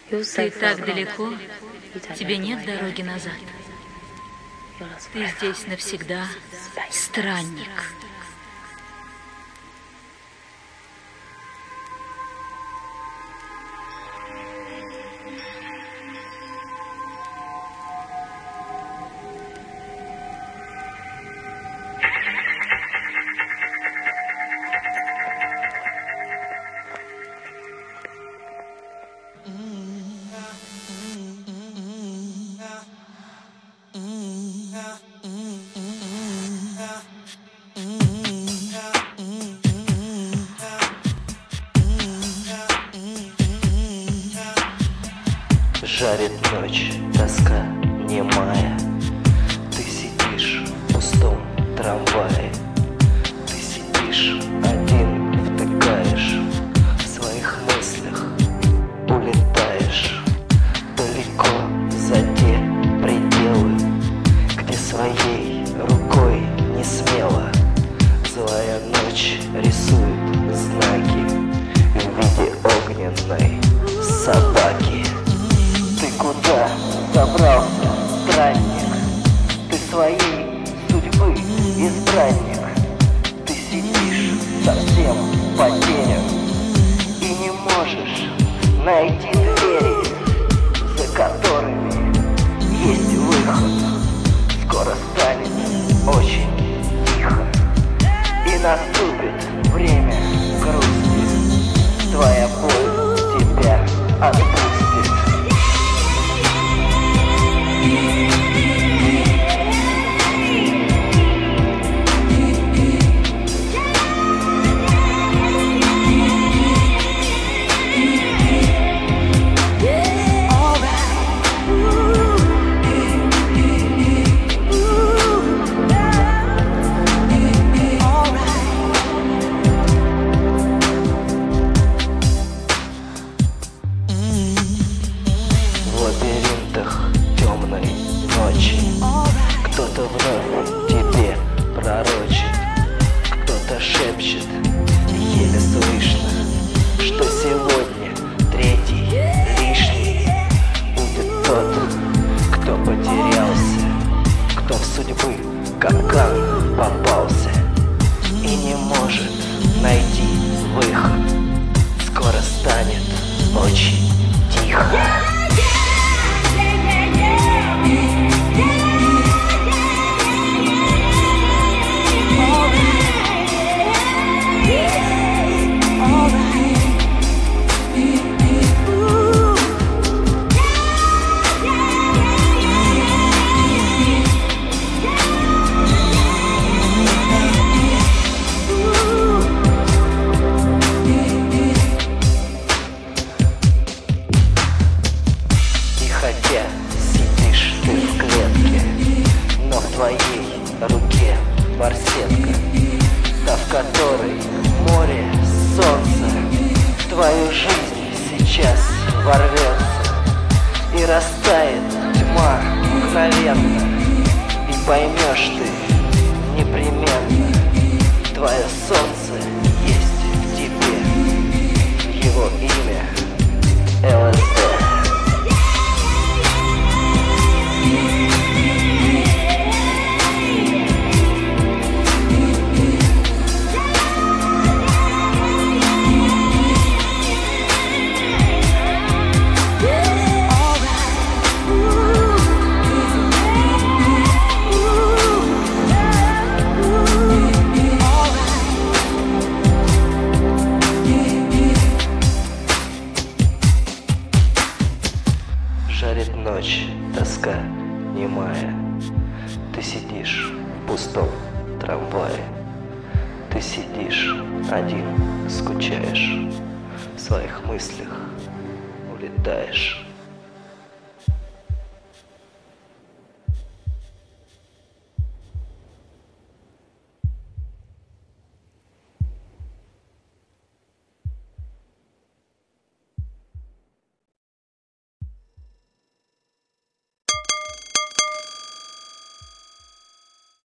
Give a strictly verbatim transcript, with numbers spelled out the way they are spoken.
Ты так далеко, тебе нет дороги назад. Ты здесь навсегда странник. Жарит ночь, тоска немая. Ты сидишь в пустом трамвае. Ты сидишь один, втыкаешь в своих мыслях, улетаешь далеко за те пределы, где своей рукой не смело злая ночь рисует знаки в виде огненной собаки. Куда забрался странник? Ты своей судьбы избранник. Ты сидишь совсем потерян и не можешь найти двери, за которыми есть выход. Скоро станет очень тихо, и наступит время грусти. Твоя боль тебя отпустит. Темной ночи кто-то вновь тебе пророчит, кто-то шепчет еле слышно, что сегодня третий лишний будет тот, кто потерялся, кто в судьбы капкан попался и не может найти выход. Скоро станет очень тихо. Хотя сидишь ты в клетке, но в твоей руке барсетка, та, в которой море, солнце в твою жизнь сейчас ворвется, и растает тьма мгновенно, и поймешь ты непременно, твое солнце есть в тебе, его имя ЛСД. Жарит ночь, тоска немая. Ты сидишь в пустом трамвае. Ты сидишь один, скучаешь, в своих мыслях улетаешь.